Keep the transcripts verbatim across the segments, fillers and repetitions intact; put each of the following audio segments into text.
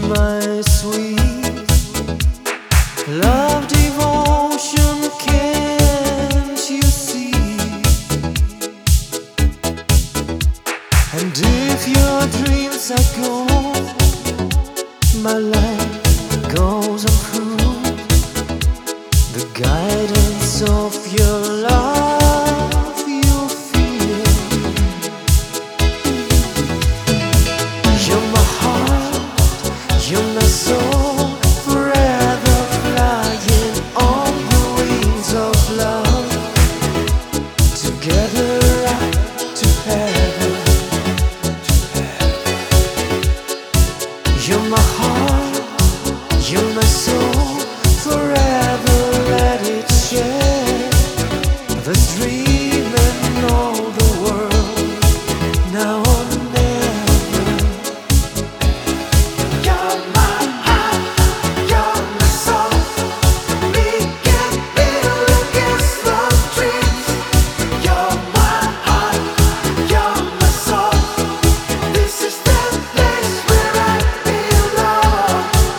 my sweet love devotion, can't you see? And if your dreams are gone, my life goes on through the guidance of your love you feel. You're my heart, you're my soul, forever flying on the wings of love. Together up to heaven. You're my heart, you're my soul, forever let it share. This dream and all the world, now or never. You're my heart, you're my soul, we can build against the dreams. You're my heart, you're my soul, this is the place where I belong.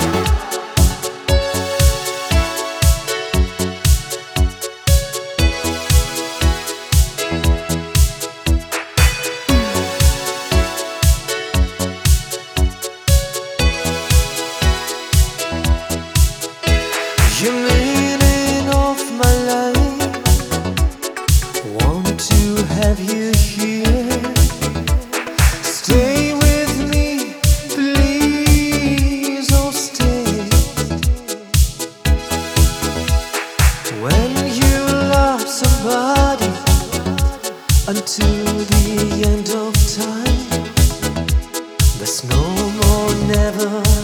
You're meaning of my life, want to have you here. Stay with me, please, oh stay. When you love somebody until the end of time, there's no more never